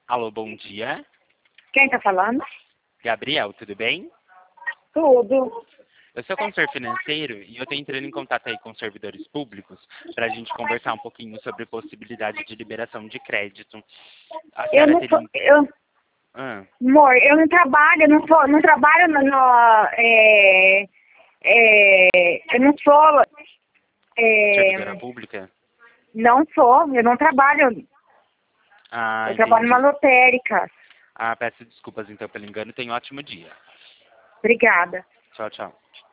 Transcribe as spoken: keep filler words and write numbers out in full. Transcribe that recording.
Alô, bom dia. Quem tá falando? Gabriel, tudo bem? Tudo. Eu sou consultor financeiro e eu estou entrando em contato aí com os servidores públicos para a gente conversar um pouquinho sobre possibilidade de liberação de crédito. A Eu senhora não teria... sou. Eu, Ah, amor, eu não trabalho, eu não sou, não trabalho no. no é, é, eu não sou. servidora É, pública? não sou, eu não trabalho. Ah, Eu trabalho numa entendi. lotérica. Ah, peço desculpas então pelo engano. Tenha um ótimo dia. Obrigada. Tchau, tchau.